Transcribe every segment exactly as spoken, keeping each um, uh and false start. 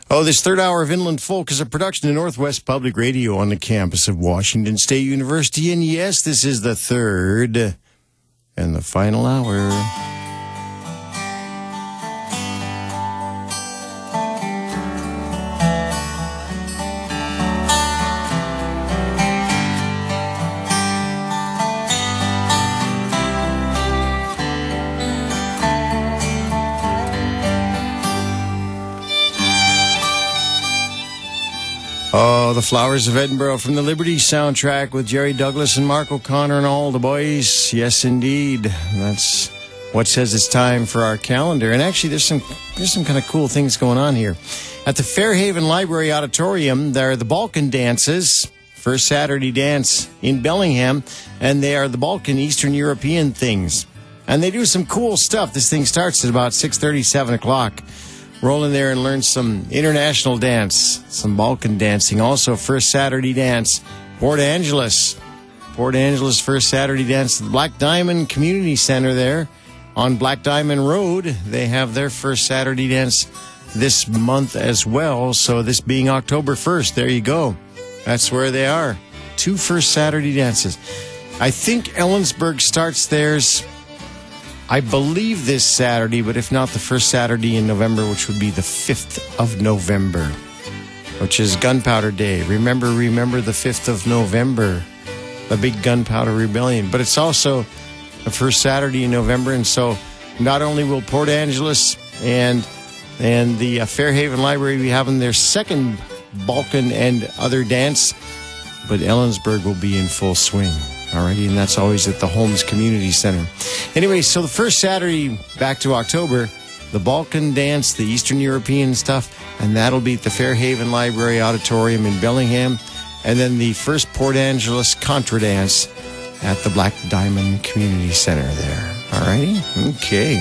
Oh, this third hour of Inland Folk is a production of Northwest Public Radio on the campus of Washington State University. And yes, this is the third and the final hour. Oh, The Flowers of Edinburgh from the Liberty soundtrack with Jerry Douglas and Mark O'Connor and all the boys. Yes, indeed. That's what says it's time for our calendar. And actually, there's some there's some kind of cool things going on here. At the Fairhaven Library Auditorium, there are the Balkan Dances, first Saturday dance in Bellingham, and they are the Balkan Eastern European things. And they do some cool stuff. This thing starts at about six thirty, seven o'clock. Roll in there and learn some international dance, some Balkan dancing. Also, first Saturday dance, Port Angeles. Port Angeles first Saturday dance at the Black Diamond Community Center there on Black Diamond Road. They have their first Saturday dance this month as well. So this being October first, there you go. That's where they are. Two first Saturday dances. I think Ellensburg starts theirs, I believe, this Saturday, but if not, the first Saturday in November, which would be the fifth of November, which is Gunpowder Day. Remember, remember the fifth of November, the big Gunpowder Rebellion. But it's also the first Saturday in November, and so not only will Port Angeles and and the uh, Fairhaven Library be having their second Balkan and other dance, but Ellensburg will be in full swing. Alrighty, and that's always at the Holmes Community Center. Anyway, so the first Saturday back to October, the Balkan dance, the Eastern European stuff, and that'll be at the Fairhaven Library Auditorium in Bellingham. And then the first Port Angeles Contra dance at the Black Diamond Community Center there. Alrighty? Okay.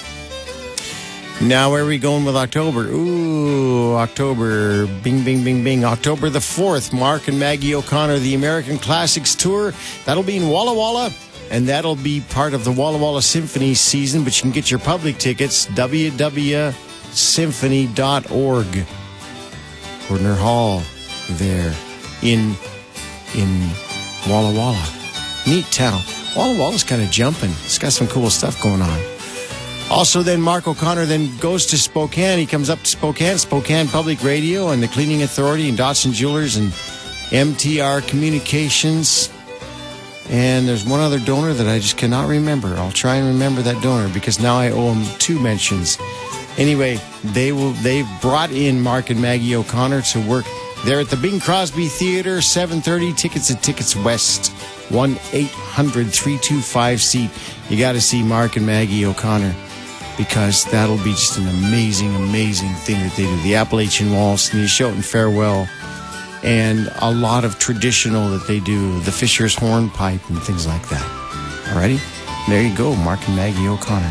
Now, where are we going with October? Ooh, October. Bing, bing, bing, bing. October the fourth, Mark and Maggie O'Connor, the American Classics Tour. That'll be in Walla Walla, and that'll be part of the Walla Walla Symphony season, but you can get your public tickets, w w w dot symphony dot org. Gordner Hall there in, in Walla Walla. Neat town. Walla Walla's kind of jumping. It's got some cool stuff going on. Also, then Mark O'Connor then goes to Spokane. He comes up to Spokane, Spokane Public Radio and the Cleaning Authority and Dotson Jewelers and M T R Communications. And there's one other donor that I just cannot remember. I'll try and remember that donor because now I owe him two mentions. Anyway, they will, they've brought in Mark and Maggie O'Connor to work there at the Bing Crosby Theater, seven thirty. Tickets at Tickets West, one eight hundred three two five seat. You got to see Mark and Maggie O'Connor, because that'll be just an amazing, amazing thing that they do. The Appalachian Waltz, the Ashotan Farewell, and a lot of traditional that they do, the Fisher's Hornpipe and things like that. Alrighty? There you go, Mark and Maggie O'Connor.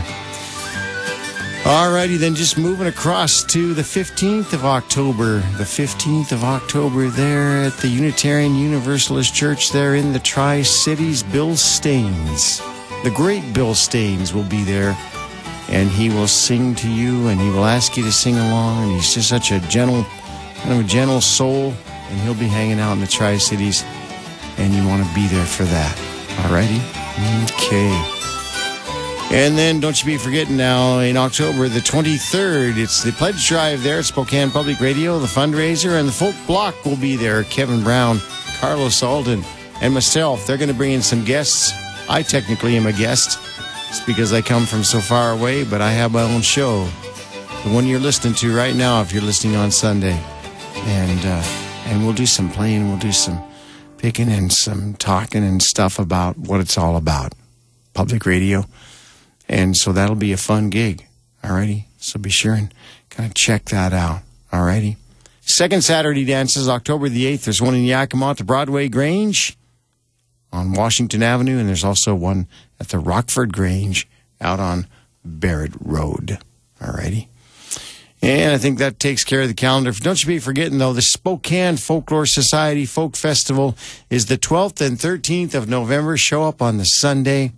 Alrighty, then just moving across to the fifteenth of October. The fifteenth of October there at the Unitarian Universalist Church there in the Tri-Cities. Bill Staines, the great Bill Staines, will be there. And he will sing to you, and he will ask you to sing along, and he's just such a gentle, kind of a gentle soul, and he'll be hanging out in the Tri-Cities, and you want to be there for that. Alrighty? Okay. And then don't you be forgetting now, in October the twenty-third, it's the pledge drive there at Spokane Public Radio, the fundraiser, and the Folk Block will be there. Kevin Brown, Carlos Alden, and myself. They're going to bring in some guests. I technically am a guest. It's because I come from so far away, but I have my own show. The one you're listening to right now, if you're listening on Sunday. And uh, and we'll do some playing, we'll do some picking and some talking and stuff about what it's all about. Public radio. And so that'll be a fun gig. Alrighty? So be sure and kind of check that out. Alrighty? Second Saturday dances, October the eighth. There's one in Yakima at the Broadway Grange on Washington Avenue, and there's also one at the Rockford Grange out on Barrett Road. Alrighty. And I think that takes care of the calendar. Don't you be forgetting, though, the Spokane Folklore Society Folk Festival is the twelfth and thirteenth of November. Show up on the Sunday.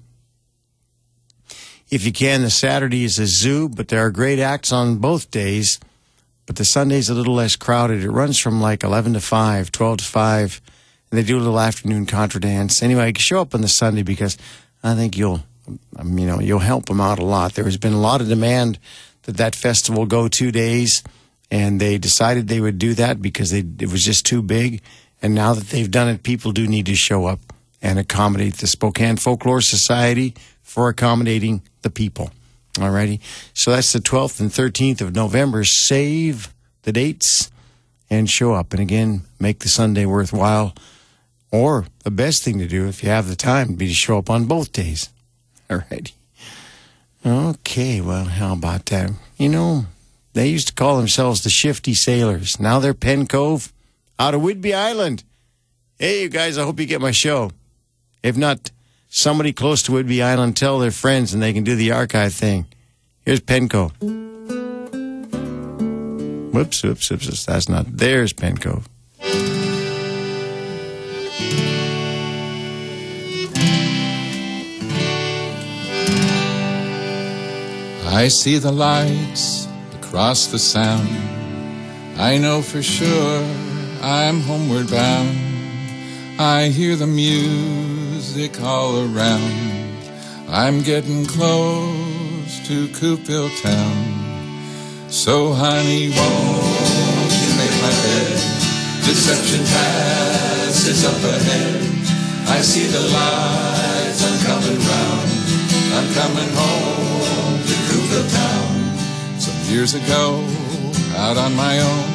If you can, the Saturday is a zoo, but there are great acts on both days. but the Sunday's a little less crowded. It runs from like eleven to five, twelve to five, and they do a little afternoon contra dance. Anyway, show up on the Sunday because I think you'll, you know, you'll help them out a lot. There has been a lot of demand that that festival go two days, and they decided they would do that because they, it was just too big. And now that they've done it, people do need to show up and accommodate the Spokane Folklore Society for accommodating the people. All righty. So that's the twelfth and thirteenth of November. Save the dates and show up. And again, make the Sunday worthwhile. Or the best thing to do, if you have the time, would be to show up on both days. All righty. Okay, well, how about that? You know, they used to call themselves the Shifty Sailors. Now they're Pen Cove out of Whidbey Island. Hey, you guys, I hope you get my show. If not, somebody close to Whidbey Island, tell their friends and they can do the archive thing. Here's Pen Cove. Whoops, whoops, whoops. That's not. There's Pen Cove. I see the lights across the sound. I know for sure I'm homeward bound. I hear the music all around. I'm getting close to Coupeville town. So honey, won't you make my bed? Deception Pass is up ahead. I see the lights, I'm coming round. I'm coming home to Coupeville town. Some years ago, out on my own,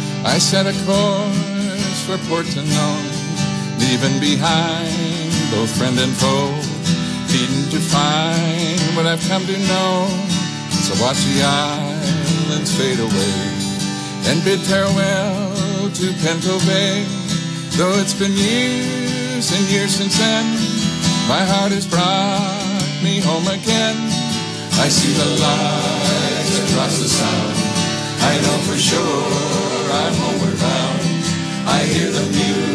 I set a course for Portneuf, leaving behind both friend and foe, needing to find what I've come to know. So watch the islands fade away and bid farewell to Pinto Bay. Though it's been years and years since then, my heart has brought me home again. I see the lights across the sound. I know for sure I'm homeward bound. I hear the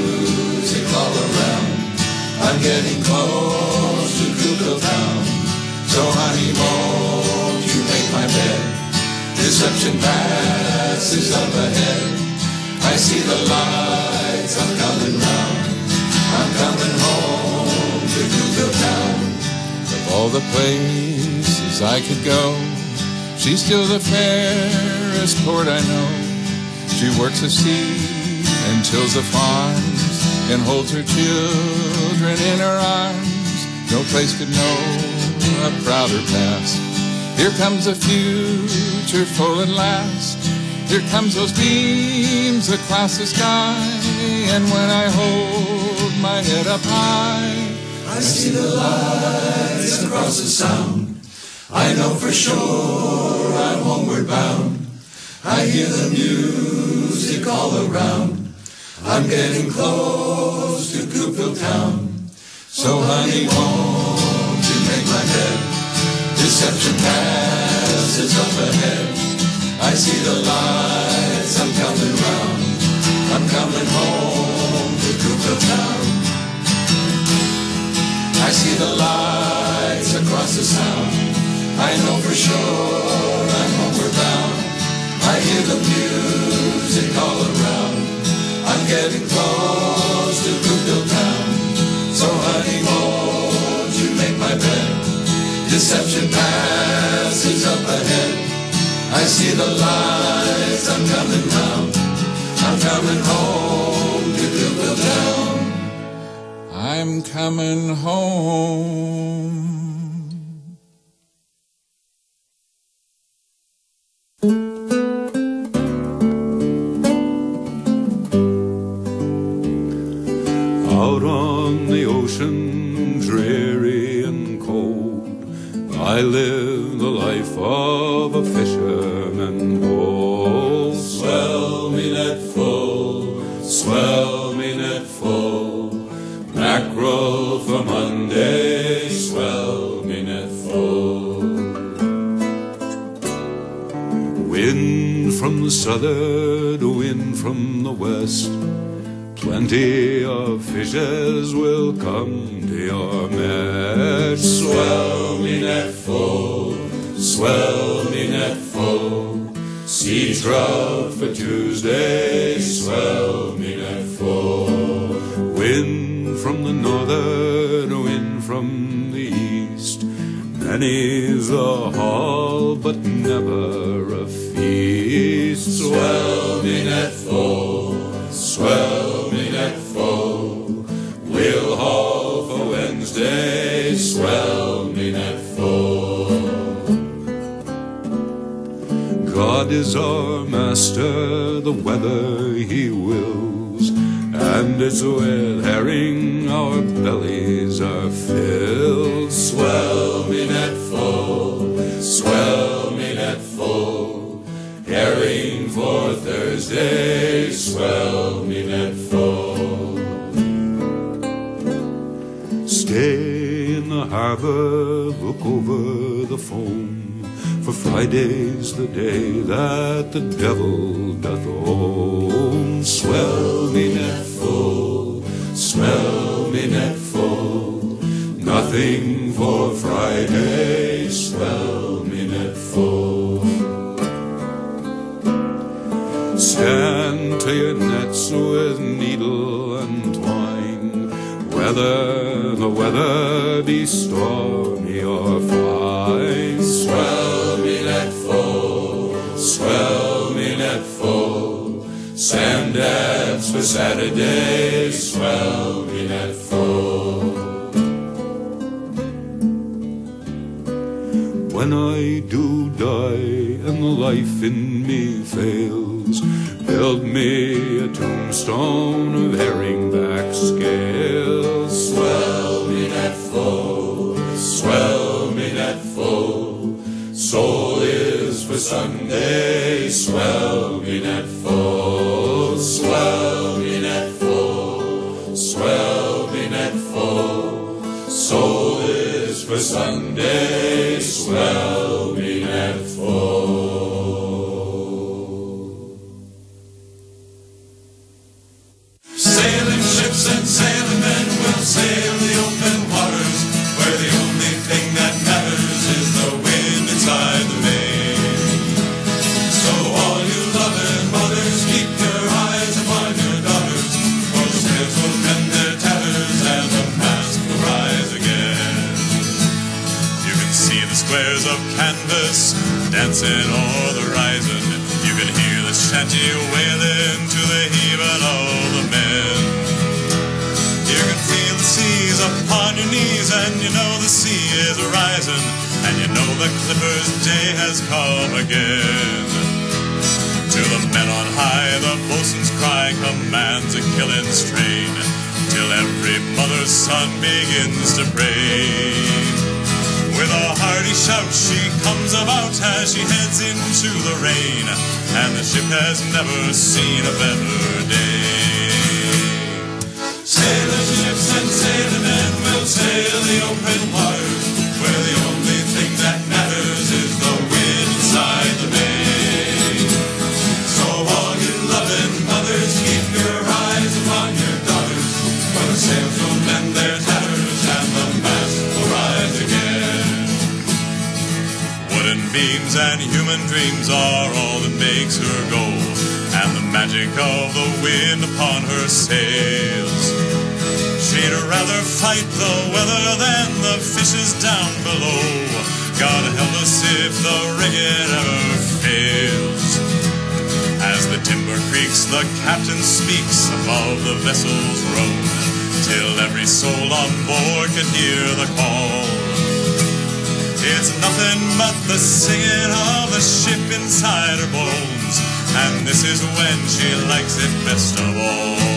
music all around. I'm getting close to Coupeville town. So honey, won't you make my bed? Deception Pass is up ahead. I see the lights, I'm coming round. I'm coming home to Coupeville town. Of all the places I could go, she's still the fairest port I know. She works the sea and tills the farms and holds her children in her arms. No place could know a prouder past. Here comes the future full at last. Here comes those beams across the sky. And when I hold my head up high, I see the lights across the sound. I know for sure I'm homeward bound. I hear the music all around. I'm getting close to Coupeville town. So honey, won't you make my bed? Deception Pass is up ahead. I see the lights, I'm coming round. I'm coming home to Coupeville town. I see the lights across the sound. I know for sure I'm homeward bound. I hear the music all around. I'm getting close to Coupeville town. So honey, won't you make my bed? Deception Pass is up ahead. I see the lights, I'm coming round. I'm coming home to Coupeville town. I'm coming home. Out on the ocean, dreary and cold, I live the life of a fisherman bold. Swell me net full, swell me net full, mackerel for Monday, swell me net full. Wind from the southern, wind from the west, plenty of fishes will come to your mess. Swell me net full, swell me net full, Sea trout for Tuesday, swell me net full. Wind from the northern, wind from the east. Many's a haul, but never a feast. Swell me net full, swell me net full. We'll haul for Wednesday, swell me net full. God is our master, the weather he wills, and it's with herring our bellies are filled. Swell me net full, swell me net full. Herring for Thursday, swell me net full. Stay in the harbor, look over the foam, for Friday's the day that the devil doth own. Swell me net full, swell me net full. Nothing for Friday, swell me net full. Stand to your nets with needle and twine, whether the weather be stormy or fine. Swell me net full, swell me net full. Sandats for Saturday, swell me net full. When I do die and the life in me fails, build me a tombstone of herringback scales. Swell me net full, swell me net full. Soul is for Sunday, swell me net full. Swell me net full, swell me net full. Soul is for Sunday, swell me net full. Sailing ships and sailing men will sail the open waters, where the only thing that matters is the wind inside the main. So all you loving mothers, keep your eyes upon your daughters, for the sails will mend their tatters and the mast will rise again. You can see the squares of canvas dancing o'er the horizon. You can hear the shanty wailing to the heaving of the men. You can feel the seas upon your knees, and you know the sea is rising, and you know the clipper's day has come again. To the men on high, the boatswain's cry commands a killing strain, till every mother's son begins to pray. With a hearty shout she comes about as she heads into the rain, and the ship has never seen a better day. Sailor ships and sailor men will sail the open waters, where the only thing that matters is the wind inside the bay. So all you loving mothers, keep your eyes upon your daughters, for the sails will mend their tatters and the mast will rise again. Wooden beams and human dreams are all that makes her go, and the magic of the wind upon her sails. She'd rather fight the weather than the fishes down below. God help us if the rigging ever fails. As the timber creaks, the captain speaks above the vessel's roan, till every soul on board can hear the call. It's nothing but the singing of the ship inside her bones, and this is when she likes it best of all.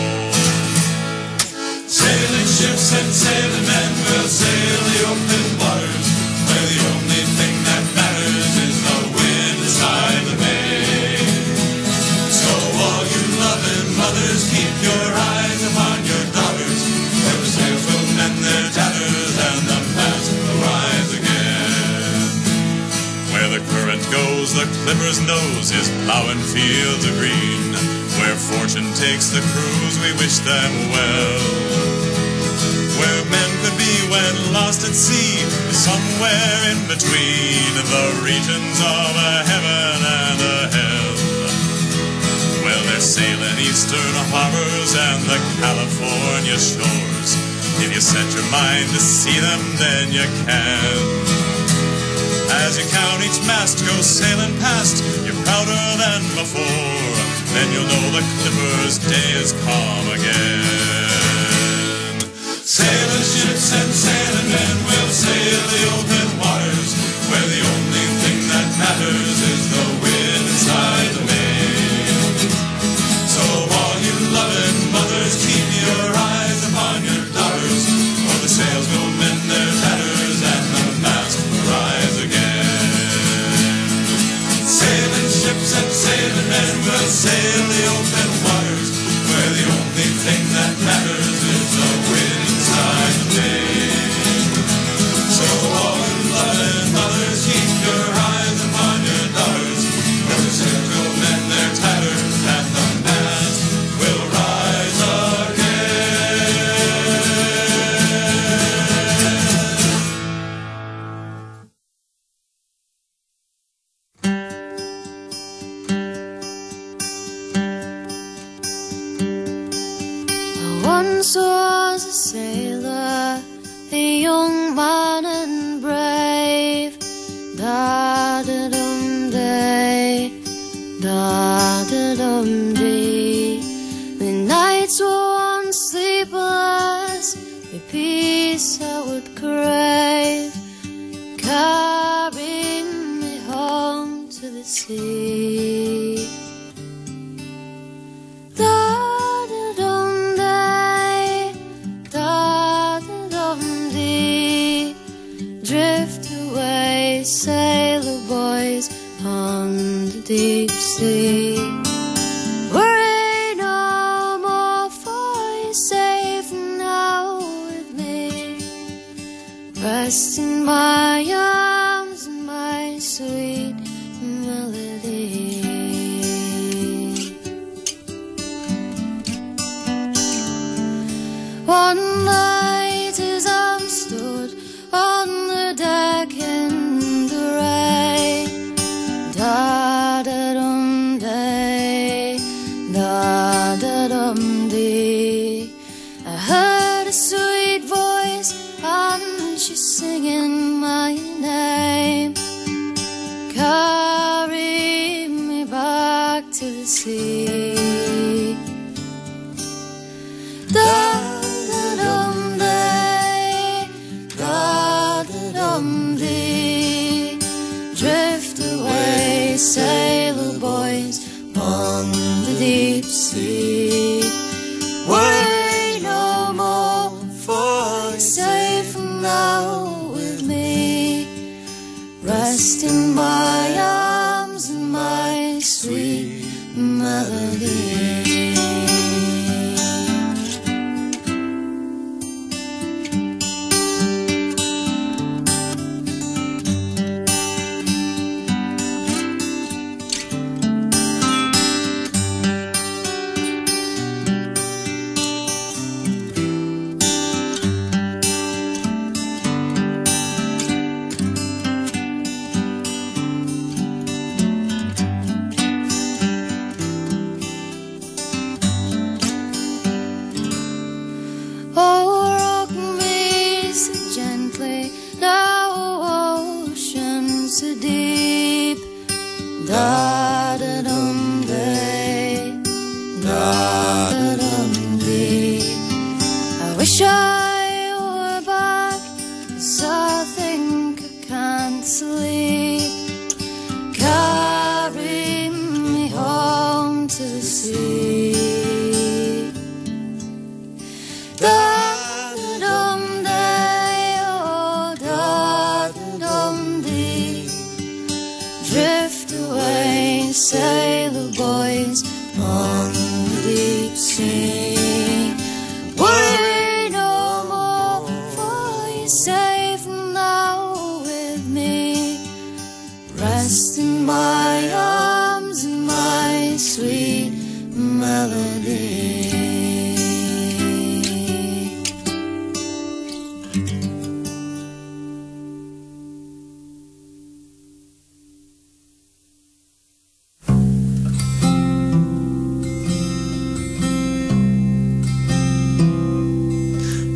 Sailing ships and sailing men will sail the open waters, where the only thing that matters is the wind inside the bay. So all you loving mothers, keep your eyes upon your daughters, for the sails will mend their tatters and the mast will rise again. Where the current goes, the clipper's nose is plowing fields of green. Where fortune takes the cruise, we wish them well. Where men could be when lost at sea, somewhere in between the regions of a heaven and a hell. sailing eastern harbors and the California shores. If you set your mind to see them, then you can. As you count each mast go sailing past, you're prouder than before. Then you'll know the Clipper's day is calm again. Sailing ships and sailing men will sail the open waters, where the only thing that matters is the wind inside the main. So all you loving mothers, keep your eyes upon your daughters, for the sails will mend their tatters and the mast will rise again. Sailing ships and sailing men will sail the open waters, where the only thing that matters is the wind inside the main. So all you loving mothers, keep your eyes upon your daughters, for the sails will mend their tatters and the mast will rise Once was a sailor, a young man and brave. Da-da-dum-day, da-da-dum-dee. The nights were unsleepless, the peace I would crave, carrying me home to the sea. Da-da-dum-day, da-da-dum-dee. Drift away, sailor boys, on the deep sea. Worry no more, for you're safe now with me. Rest in my arms, my sweet melody. One night as I'm stood on the deck in the rain, da-da-dum-day, da-da-dum-dee. I heard a sweet voice and she's singing my name. Carry me back to the sea. Da-da-dum-day, da-da-dum-dee. Drift away, sailor boys, on the deep sea. Worry no more, for you're safe now with me. Rest in my arms and my sweet melody. Da-da-dum-day, da-da-dum-dee. I wish I were back, 'cause I think I can't sleep. Carry me home to the sea. Da-da-dum-day, oh, da-da-dum-dee. Drift away, sailor boys, on the deep sea. Worry no more, for you're safe now with me. Rest in my arms and my sweet melody.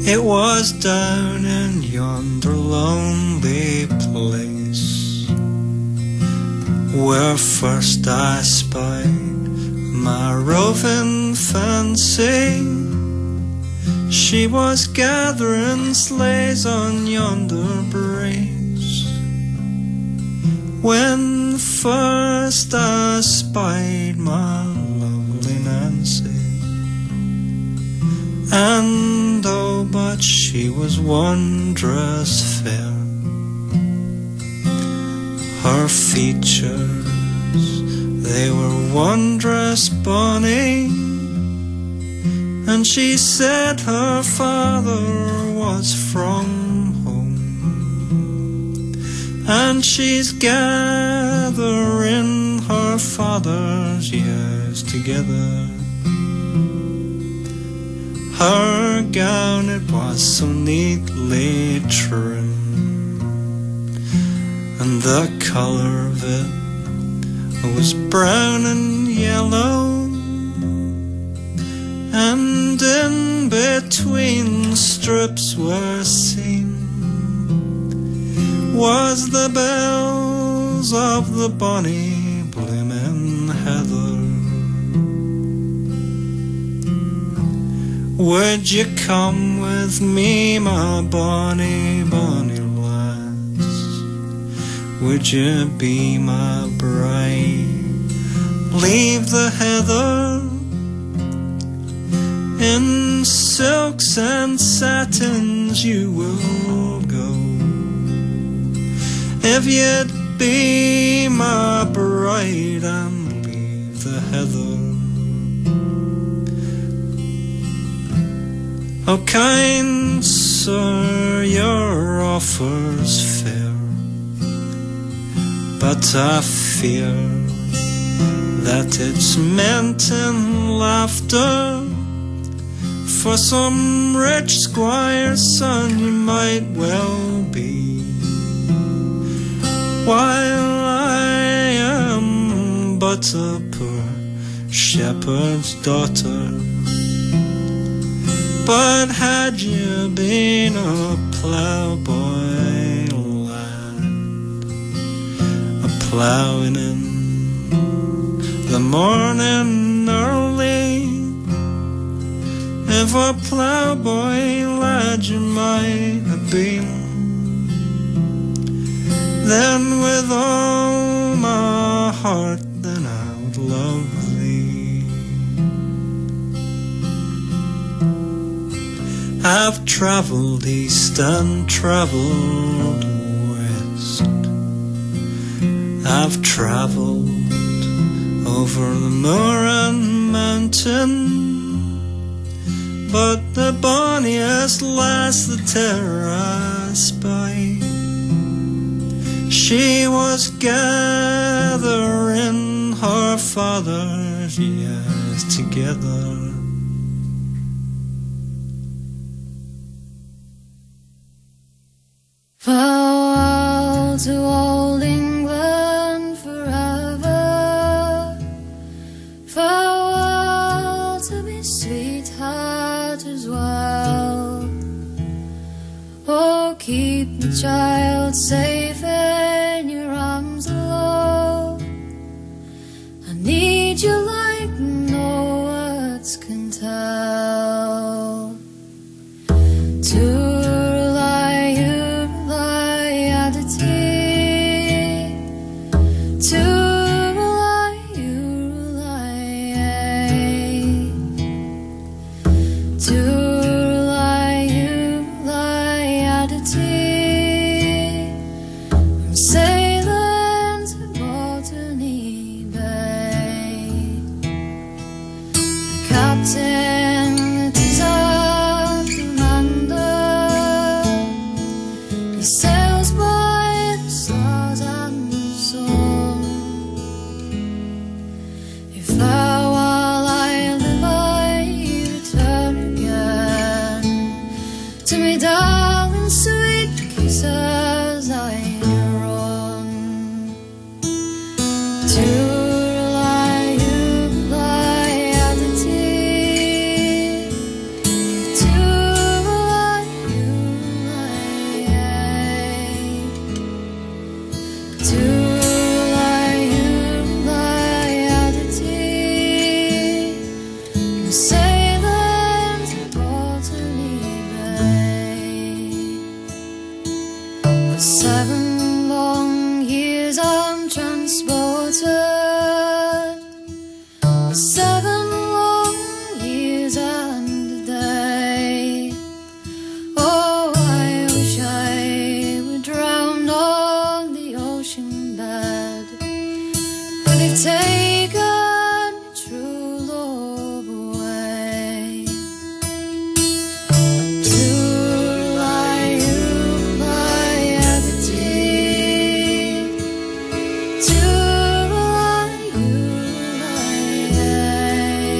It was down in yonder lonely place where first I spied my roving fancy. She was gathering sleighs on yonder breeze when first I spied my lovely Nancy. And oh, but she was wondrous fair. Her features, they were wondrous bonny, and she said her father was from home, and she's gathering her father's years together. Her gown, it was so neatly trimmed, and the colour of it was brown and yellow, and in between strips were seen was the bells of the bonny bloomin' heather. Would you come with me, my bonny, bonny lass? Would you be my bride? Leave the heather in silks and satins you will go, if you'd be my bride and leave the heather. Oh, kind sir, your offer's fair, but I fear that it's meant in laughter. For some rich squire's son you might well be, while I am but a poor shepherd's daughter. But had you been a ploughboy lad, a ploughing in the morning early, if a ploughboy lad you might have been, then with all my heart then I would love thee. I've travelled east and travelled west, I've travelled over the moor and mountain, but the bonniest lass that e'er I spied, she was gathering her father's years together. Farewell to old England forever. Farewell to me sweetheart as well. Oh, keep me, child, safe in your arms alone. I need you like no words can tell. To to rely, you rely at the tea. sailing to Botany Bay. For seven long years I'm transported. For seven long years and a day. Oh, I wish I were drowned on the ocean bed. But they've taken my true love away. To lie, you lie at the deep. To lie, you lie.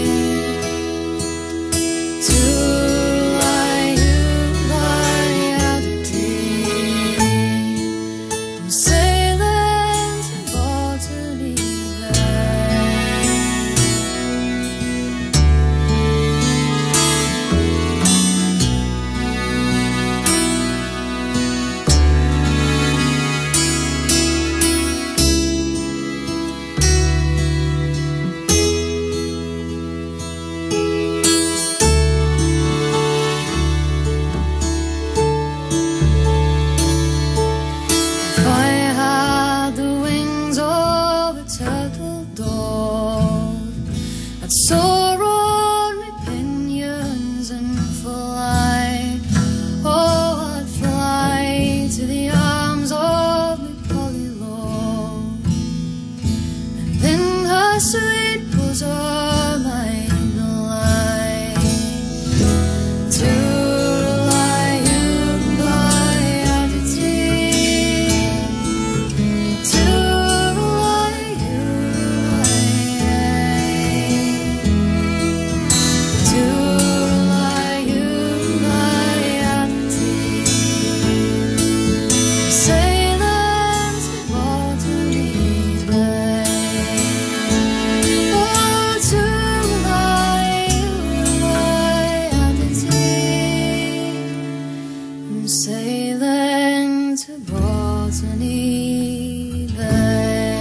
To lie, you lie at the deep. I'm sailing to Botany Bay. If I had the wings of a turtle dove, I'd soar on my pinions and fly. Oh, I'd fly to the arms of my Polly love, and in her sweet bosom I'd lie. To lie, you lie at the deep. To lie, you lie. To lie, you lie at the deep. Sailing to Botany Bay. Oh, to lie, you lie at the deep. I'm sailing to Botany Bay.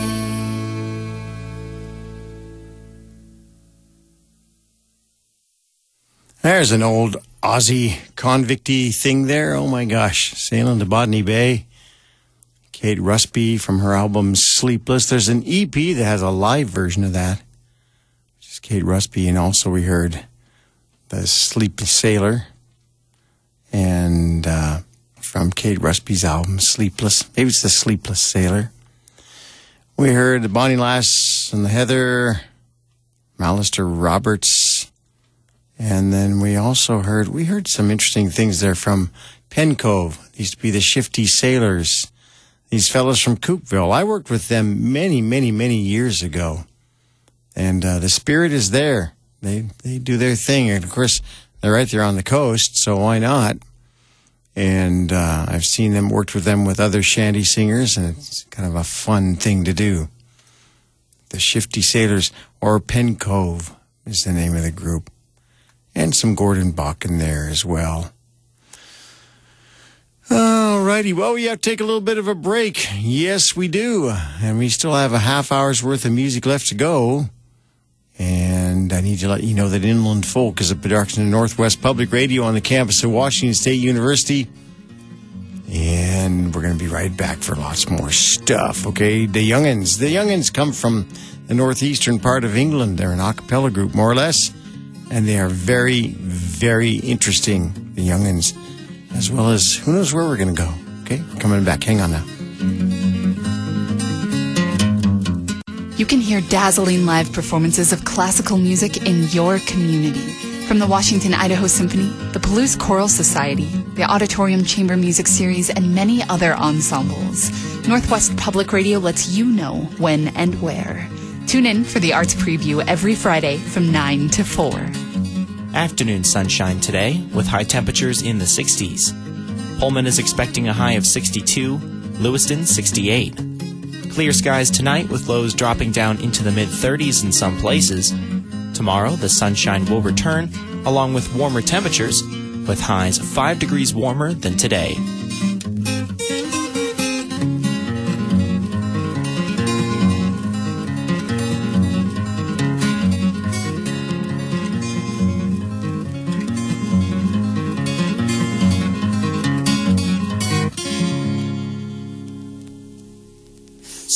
There's an old Aussie convicty thing there. Oh my gosh. Sailing to Botany Bay. Kate Rusby from her album Sleepless. There's an E P that has a live version of that, which is Kate Rusby. And also we heard the Sleepy Sailor. And uh, from Kate Rusby's album Sleepless. Maybe it's the Sleepless Sailor. We heard the Bonnie Lass and the Heather, Alistair Roberts. And then we also heard, we heard some interesting things there from Pen Cove. They used to be the Shifty Sailors. These fellows from Coopville. I worked with them many, many, many years ago. And uh, the spirit is there. They they do their thing. And, of course, they're right there on the coast, so why not? And uh, I've seen them, worked with them with other shanty singers, and it's kind of a fun thing to do. The Shifty Sailors, or Pen Cove is the name of the group. And some Gordon Bach in there as well. All righty. Well, we have to take a little bit of a break. Yes, we do. And we still have a half hour's worth of music left to go. And I need to let you know that Inland Folk is a production of Northwest Public Radio on the campus of Washington State University. And we're going to be right back for lots more stuff, okay? The Young'uns. The Young'uns come from the northeastern part of England. They're an a cappella group, more or less. And they are very, very interesting, the Young'uns, as well as who knows where we're going to go. Okay, we're coming back. Hang on now. You can hear dazzling live performances of classical music in your community. From the Washington Idaho Symphony, the Palouse Choral Society, the Auditorium Chamber Music Series, and many other ensembles. Northwest Public Radio lets you know when and where. Tune in for the Arts Preview every Friday from nine to four. Afternoon sunshine today with high temperatures in the sixties. Pullman is expecting a high of sixty-two, Lewiston sixty-eight. Clear skies tonight with lows dropping down into the mid-thirties in some places. Tomorrow the sunshine will return along with warmer temperatures with highs five degrees warmer than today.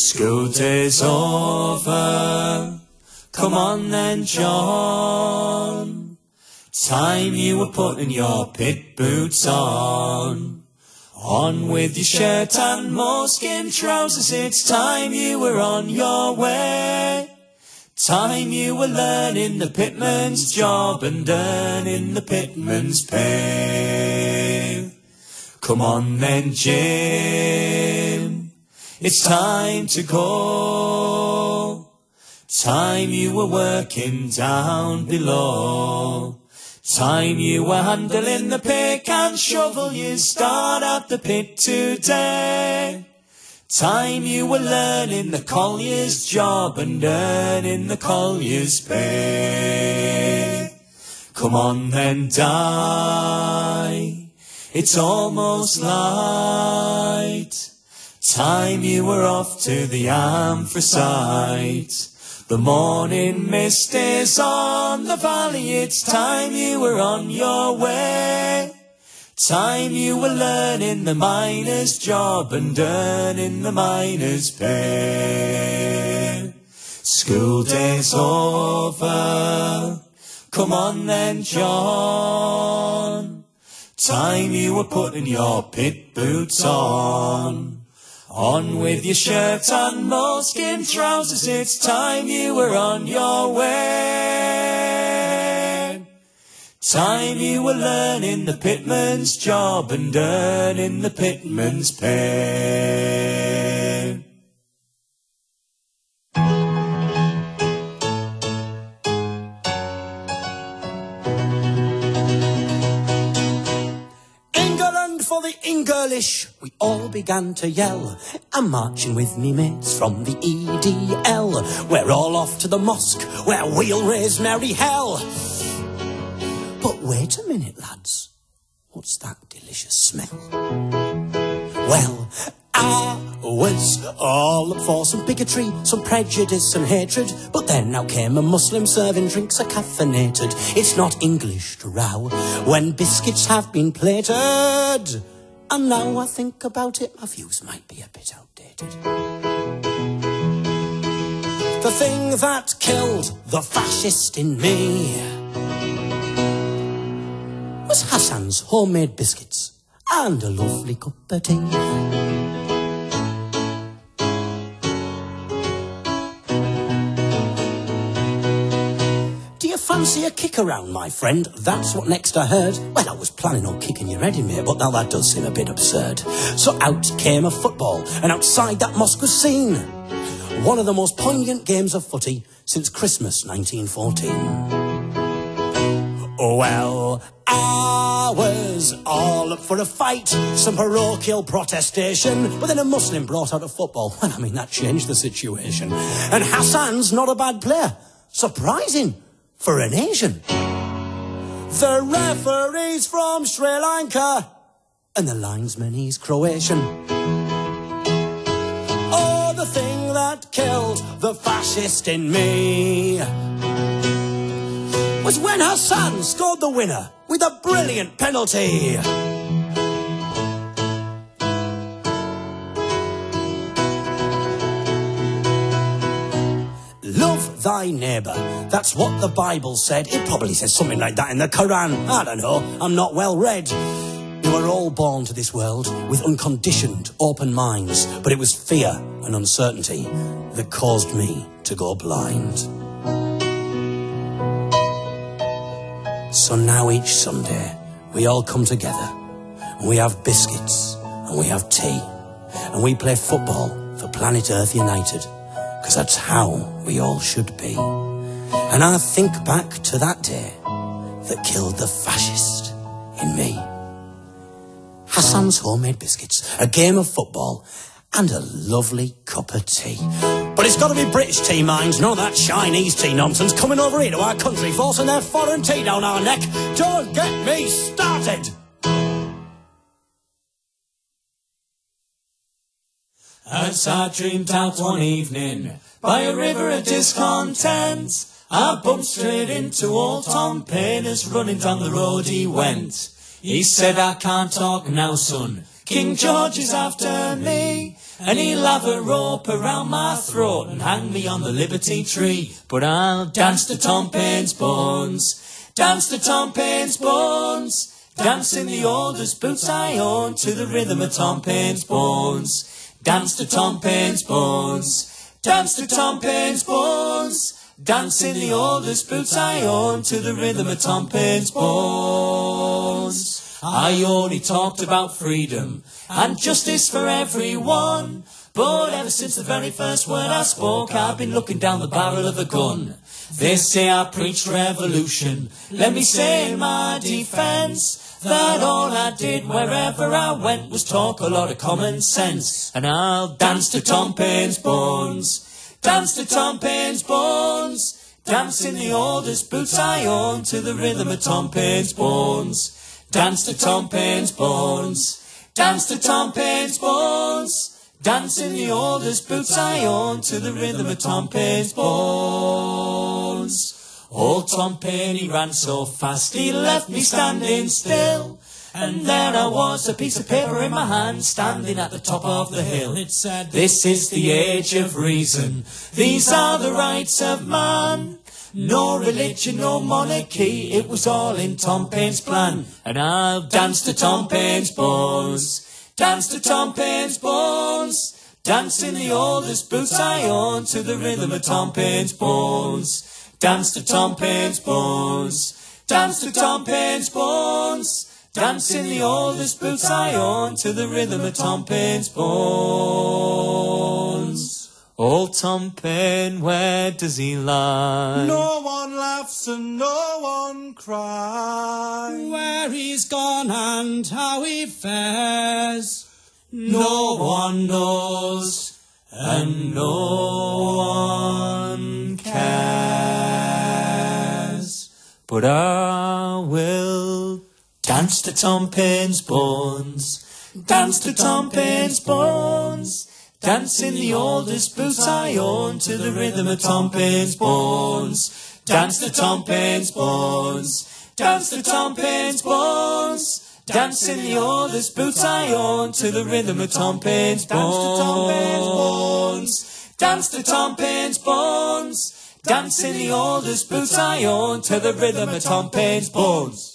School day's over, come on then, John. Time you were putting your pit boots on. On with your shirt and moleskin trousers, it's time you were on your way. Time you were learning the pitman's job and earning the pitman's pay. Come on then, Jim, it's time to go. Time you were working down below. Time you were handling the pick and shovel, you start at the pit today. Time you were learning the collier's job and earning the collier's pay. Come on then, die, it's almost light. Time you were off to the anthracite. The morning mist is on the valley, it's time you were on your way. Time you were learning the miner's job and earning the miner's pay. School day's over, come on then, John. Time you were putting your pit boots on. On with your shirt and moleskin trousers, it's time you were on your way. Time you were learning the pitman's job and earning the pitman's pay. For the English, we all began to yell. I'm marching with me mates from the E D L. We're all off to the mosque, where we'll raise merry hell. But wait a minute, lads. What's that delicious smell? Well, I was all up for some bigotry, some prejudice and hatred. But then now came a Muslim serving drinks are caffeinated. It's not English to row when biscuits have been plated. And now I think about it, my views might be a bit outdated. The thing that killed the fascist in me was Hassan's homemade biscuits and a lovely cup of tea. Fancy a kick around, my friend? That's what next I heard. Well, I was planning on kicking your head in, mate, but now that does seem a bit absurd. So out came a football, and outside that mosque was seen one of the most poignant games of footy since Christmas nineteen fourteen. Well, I was all up for a fight, some parochial protestation, but then a Muslim brought out a football. Well, I mean, that changed the situation. And Hassan's not a bad player. Surprising for an Asian. The referee's from Sri Lanka, and the linesman, he's Croatian. Oh, the thing that killed the fascist in me was when Hassan scored the winner with a brilliant penalty. Love thy neighbour, that's what the Bible said. It probably says something like that in the Quran. I don't know, I'm not well read. We were all born to this world with unconditioned, open minds, but it was fear and uncertainty that caused me to go blind. So now each Sunday, we all come together, and we have biscuits, and we have tea, and we play football for Planet Earth United, because that's how we all should be. And I think back to that day that killed the fascist in me. Hassan's homemade biscuits, a game of football, and a lovely cup of tea. But it's got to be British tea, mind, none of that Chinese tea nonsense coming over here to our country, forcing their foreign tea down our neck. Don't get me started! As I dreamed out one evening by a river of discontent, I bumped straight into old Tom Paine as running down the road he went. He said, I can't talk now, son, King George is after me. and he'll have a rope around my throat and hang me on the Liberty Tree. But I'll dance to Tom Paine's bones, dance to Tom Paine's bones, dance in the oldest boots I own to the rhythm of Tom Paine's bones. Dance to Tom Paine's bones, dance to Tom Paine's bones, dance in the oldest boots I own to the rhythm of Tom Paine's bones. I only talked about freedom and justice for everyone, but ever since the very first word I spoke, I've been looking down the barrel of a gun. They say I preached revolution. Let me say in my defense that all I did wherever I went was talk a lot of common sense. And I'll dance to Tom Paine's bones, dance to Tom Paine's bones, dance in the oldest boots I own to the rhythm of Tom Paine's bones. Dance to Tom Paine's bones, dance to Tom Paine's bones, dance in the oldest boots I own to the rhythm of Tom Paine's bones. Old Tom Paine, he ran so fast, he left me standing still. And there I was, a piece of paper in my hand, standing at the top of the hill. It said, "This is the age of reason, these are the rights of man. No religion, no monarchy, it was all in Tom Paine's plan." And I'll dance to Tom Paine's bones, dance to Tom Paine's bones, dance in the oldest boots I own to the rhythm of Tom Paine's bones. Dance to Tom Paine's bones, dance to Tom Paine's bones, dance in the oldest boots I own to the rhythm of Tom Paine's bones. Old Tom Paine, where does he lie? No one laughs and no one cries. Where he's gone and how he fares, no one knows and no one cares. But I will dance to Tom Paine's bones, dance to Tom Paine's bones, dance in the oldest boots I own to the rhythm of Tom Paine's bones. Dance to Tom Paine's bones, dance to Tom Paine's bones, dance in the oldest boots I own to the rhythm of Tom Paine's bones. Dance to Tom Paine's bones, dance in the oldest boots I own to the rhythm of Tom Paine's bones.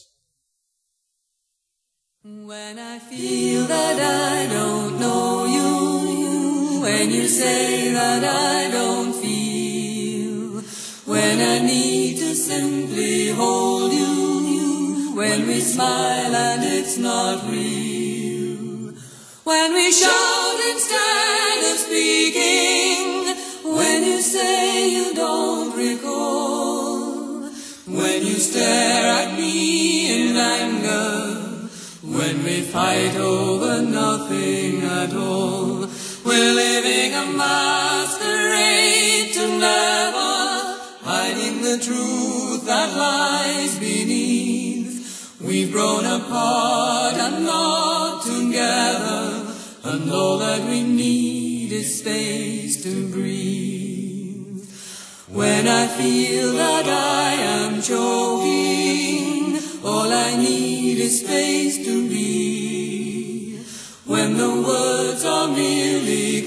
When I feel that I don't know you, when you say that I don't feel, when I need to simply hold you, when we smile and it's not real, when we shout instead of speaking, when you say you don't recall, when you stare at me in anger, when we fight over nothing at all, we're living a masquerade to never, hiding the truth that lies beneath. We've grown apart and not together, and all that we need is space to breathe. When I feel that I am choking, all I need is space to be. When the words are merely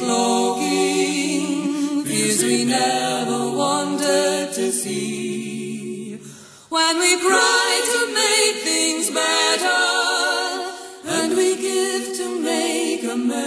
cloaking fears we never wanted to see. When we cry to make things better, and we give to make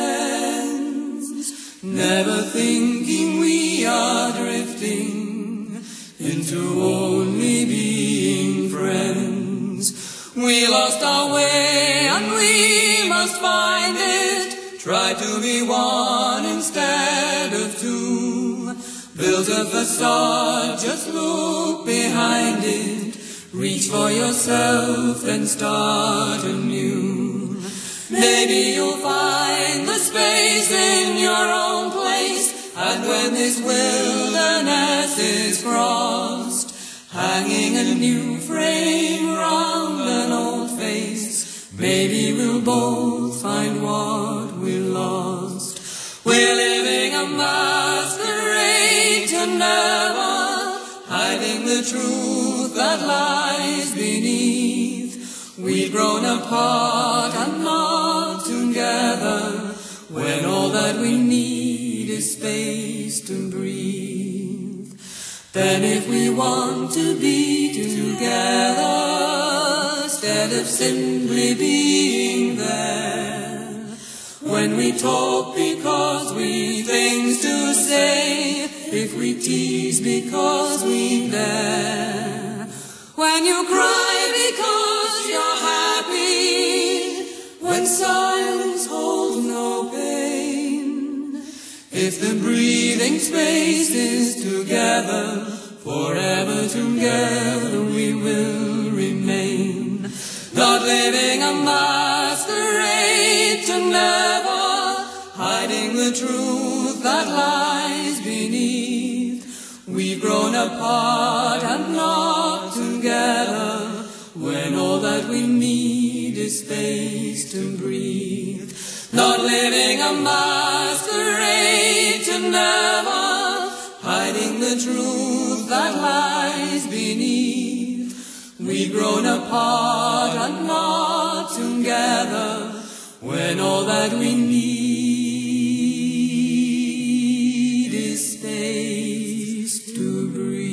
amends, never thinking we are drifting into only being friends. We lost our way and we must find it. Try to be one instead of two. Build a facade, just look behind it. Reach for yourself and start anew. Maybe you'll find the space in your own place. And when this wilderness is crossed, hanging a new frame round an old face, maybe we'll both find what we lost. We're living a masquerade to never, hiding the truth that lies beneath. We've grown apart and not together, when all that we need is space to breathe. Then if we want to be together, instead of simply being there, when we talk because we've things to say, if we tease because we dare, when you cry because you're happy, when silence holds no pain, if the breathing space is together, forever together we will remain, not living a masquerade to never, hiding the truth that lies beneath. We've grown apart and not together, when all that we need is space to breathe. Not living a masquerade to never, hiding the truth that lies beneath. We've grown apart and not together, when all that we need is space to breathe.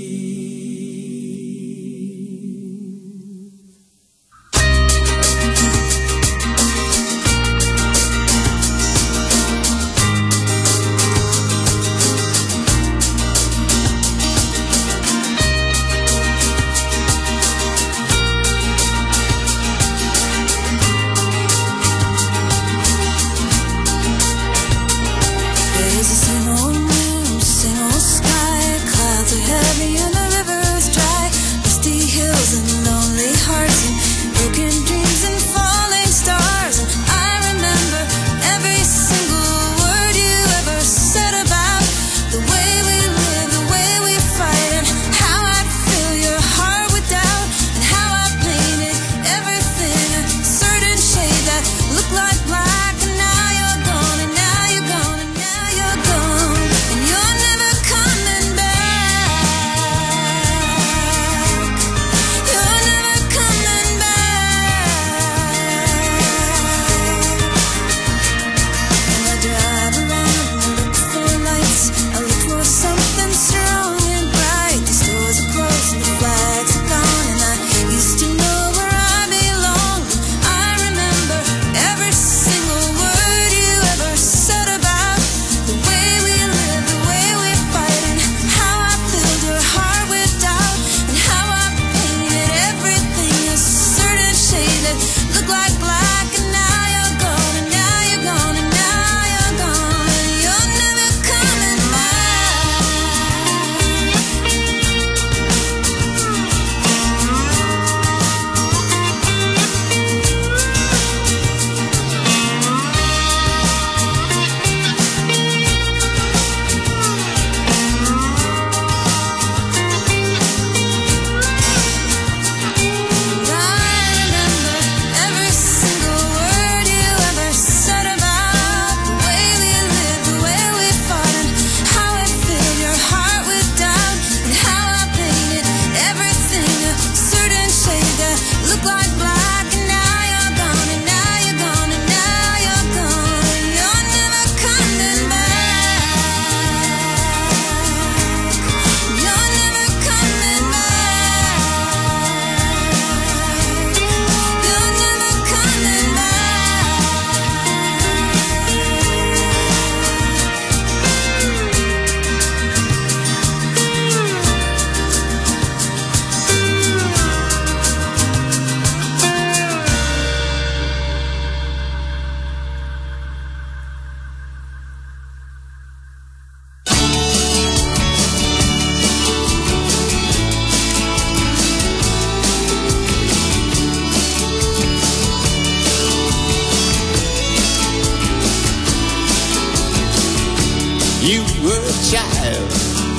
You were a child,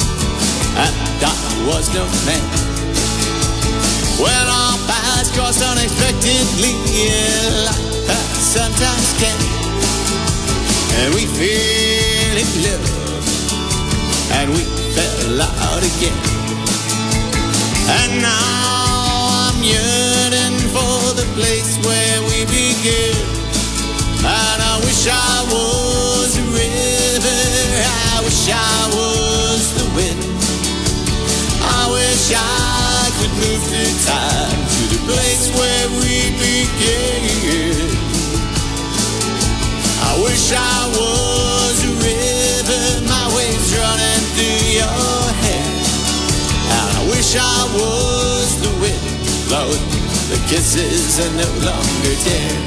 and I was no man. When our paths crossed unexpectedly, yeah, like that sometimes can, and we fell in love, and we fell out again. And now I'm yearning for the place where we began, and I wish I would wish I was the wind. I wish I could move through time to the place where we began. I wish I was a river, my waves running through your hair. And I wish I was the wind blowing the kisses are no longer dear.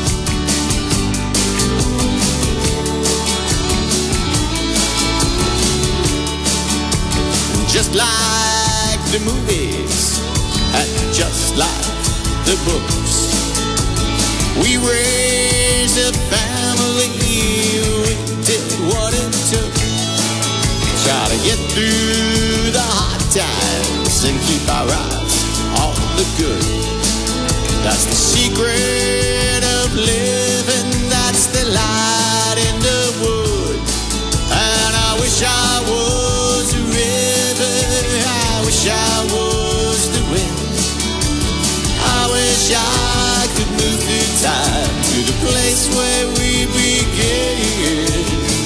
Just like the movies and just like the books, we raised a family, we did what it took. Try to get through the hard times and keep our eyes on the good. That's the secret of living, that's the light in the wood. And I wish I was a river, I wish I was the wind. I wish I could move through time to the place where we began.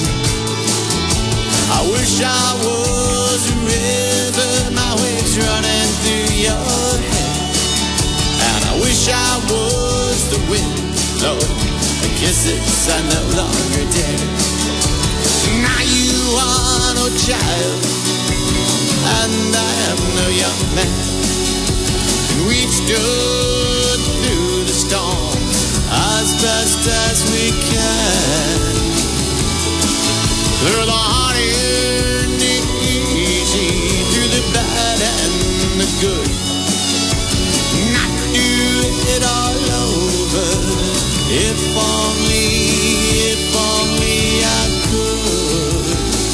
I wish I was a river, my waves running through your hair. And I wish I was the wind blowing the kisses I no longer dare. Now you are no child, and I am no young man, and we've stood through the storm as best as we can. Through the hard and the easy, through the bad and the good. Not do it all over, if only, if only I could.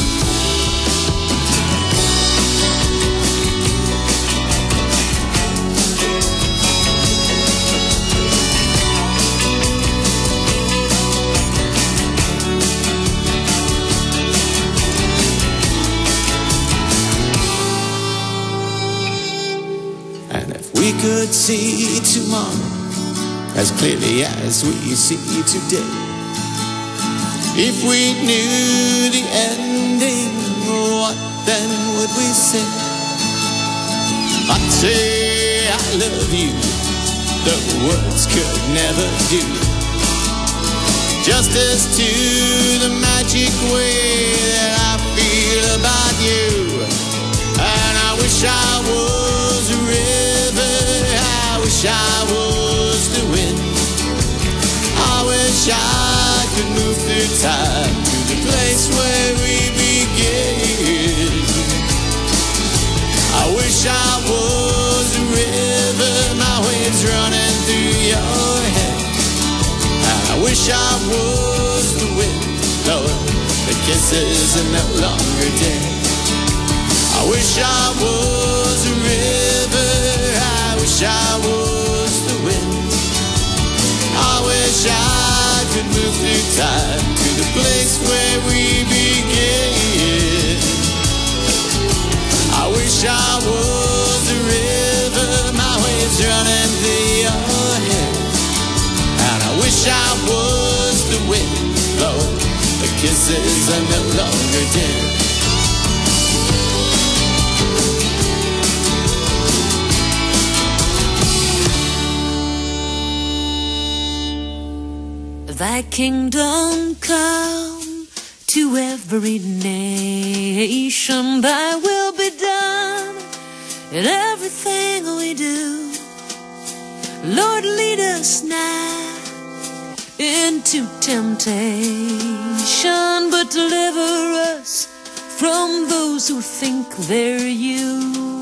And if we could see tomorrow as clearly as we see today, if we knew the ending, what then would we say? I'd say I love you, the words could never do justice to the magic way that I feel about you. And I wish I was a river, I wish I was the wind. I wish I could move through time to the place where we begin. I wish I was a river, my waves running through your head. And I wish I was the wind blowing the kisses are no longer dead. I wish I was a river, I wish I was the wind. I wish I could move through time to the place where we began. I wish I was a river, my waves running through your hair. And I wish I was the wind blowing the kisses are no longer dead. Thy kingdom come to every nation, thy will be done in everything we do. Lord, lead us not into temptation, but deliver us from those who think they're you.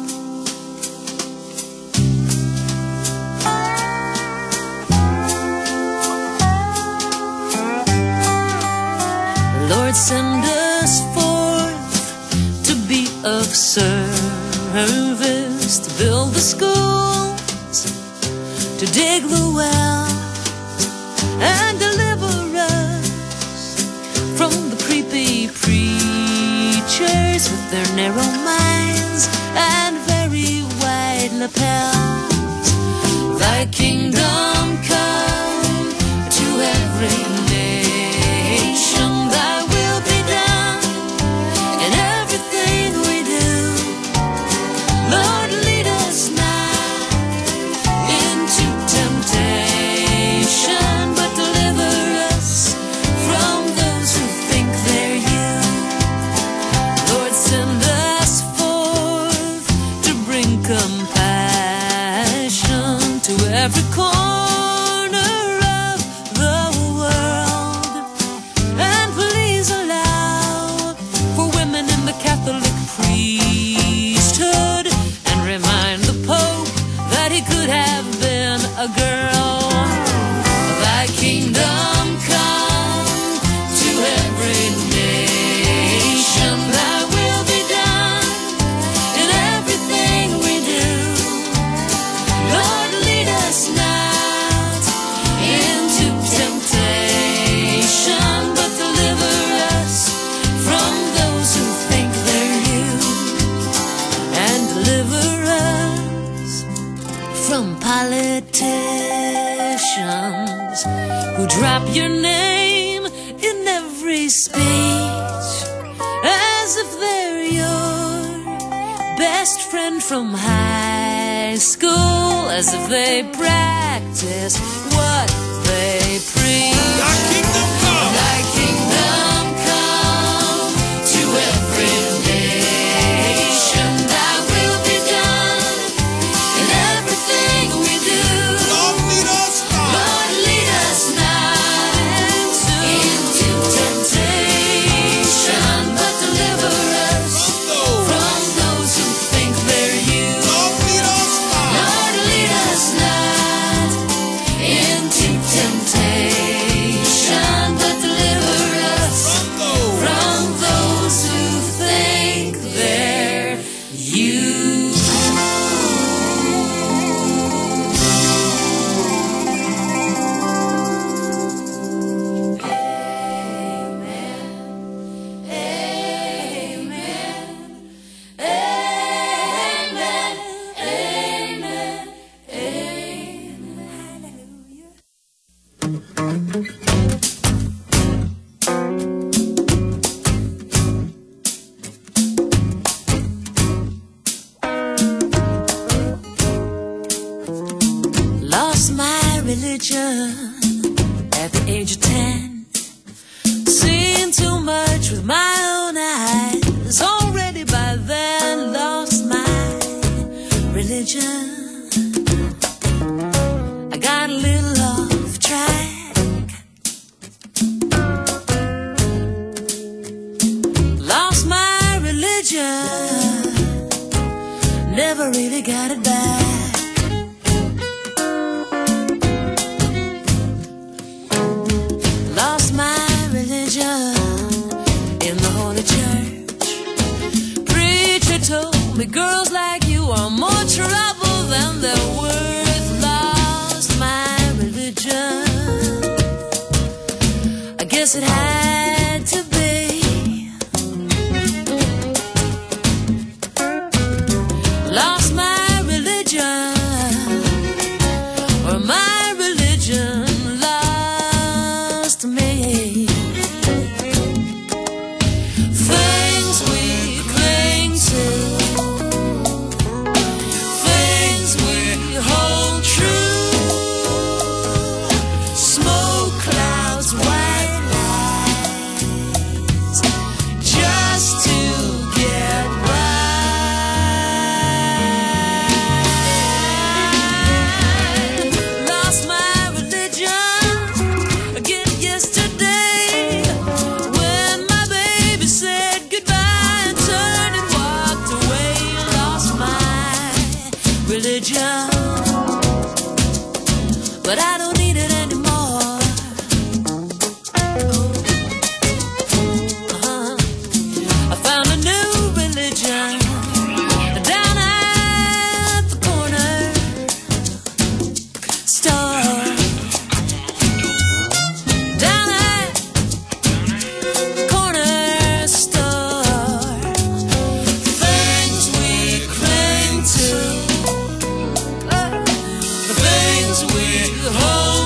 Lord, send us forth to be of service, to build the schools, to dig the wells, and deliver us from the creepy preachers with their narrow minds and very wide lapels. Thy kingdom come to every nation, thy will be done in every corner of the world. And please allow for women in the Catholic priesthood, and remind the Pope that he could have been a girl. Thy kingdom come to every nation, thy will be done in everything we do. Lord, lead us not into temptation, but deliver us from those who think they're you, and deliver us from politicians who drop your name in every speech, as if they're your best friend from high school, as if they practice what they preach. Thy kingdom come. Thy kingdom come to every nation, thy will be done in everything we do. Lord, lead us not. Lord, lead us not into, into temptation, but deliver us from those who think they're you. Lord, lead us not. Lord, lead us not into temptation, but deliver us from those who think they're you. Lost my religion at the age of ten. Seen too much with my own eyes. Already by then lost my religion. I got a little off track. Lost my religion. Never really got it back. Lost my religion in the Holy Church. Preacher told me girls like you are more trouble than they're worth. Lost my religion. I guess it had to be. Lost my religion, or my religion lost me. Things we cling to, things we hold true. Smoke clouds, white lies, just to get by. Lost my religion again yesterday, when my baby said goodbye and turned and walked away. Lost my religion, but I don't need it anymore. Uh-huh. I found a new religion down at the corner store. Down at the corner store. Things we cling to, the things we hold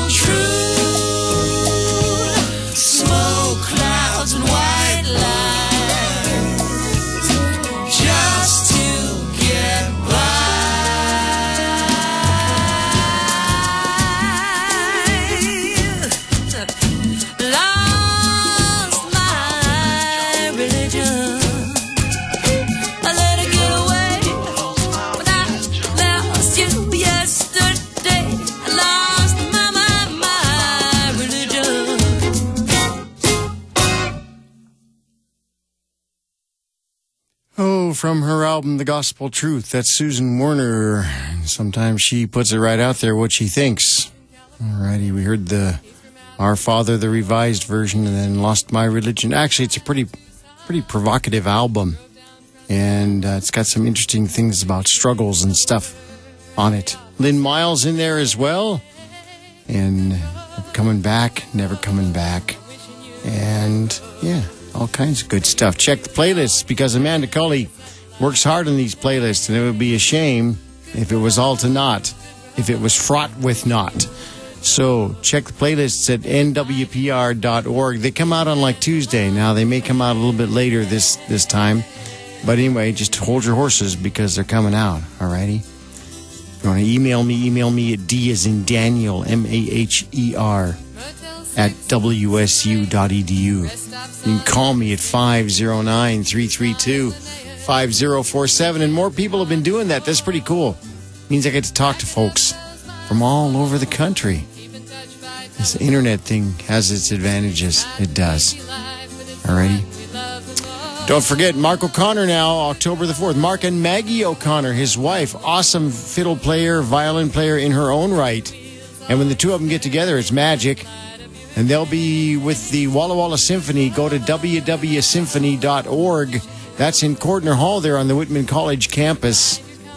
from her album, The Gospel Truth. That's Susan Werner. Sometimes she puts it right out there what she thinks. Alrighty, we heard the Our Father, the revised version, and then Lost My Religion. Actually, it's a pretty, pretty provocative album. And uh, it's got some interesting things about struggles and stuff on it. Lynn Miles in there as well. And Coming Back, Never Coming Back. And, yeah, all kinds of good stuff. Check the playlists because Amanda Cully works hard on these playlists, and it would be a shame if it was all to naught, if it was fraught with naught. So check the playlists at N W P R dot org. They come out on like Tuesday. Now, they may come out a little bit later this, this time. But anyway, just hold your horses because they're coming out, alrighty? If you want to email me, email me at D as in Daniel, M A H E R, at W S U dot E D U. You can call me at five oh nine, three three two, five oh four seven. And more people have been doing that. That's pretty cool. Means I get to talk to folks from all over the country. This internet thing has its advantages. It does. Alrighty? Don't forget, Mark O'Connor now, October the fourth. Mark and Maggie O'Connor, his wife, awesome fiddle player, violin player in her own right. And when the two of them get together, it's magic. And they'll be with the Walla Walla Symphony. Go to W W symphony dot org. That's in Cordner Hall there on the Whitman College campus.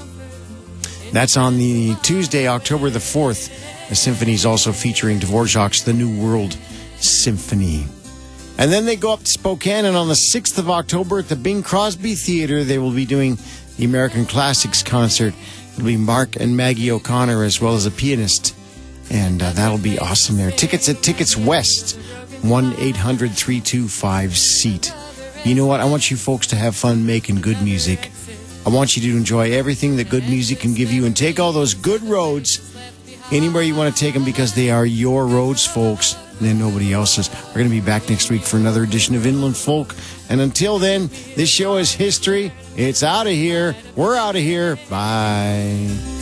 That's on the Tuesday, October the fourth. The symphony is also featuring Dvorak's The New World Symphony. And then they go up to Spokane, and on the sixth of October at the Bing Crosby Theater, they will be doing the American Classics concert. It'll be Mark and Maggie O'Connor as well as a pianist. And uh, that'll be awesome there. Tickets at Tickets West, one eight hundred, three two five, SEAT. You know what? I want you folks to have fun making good music. I want you to enjoy everything that good music can give you and take all those good roads anywhere you want to take them because they are your roads, folks. And then nobody else's. We're going to be back next week for another edition of Inland Folk. And until then, this show is history. It's out of here. We're out of here. Bye.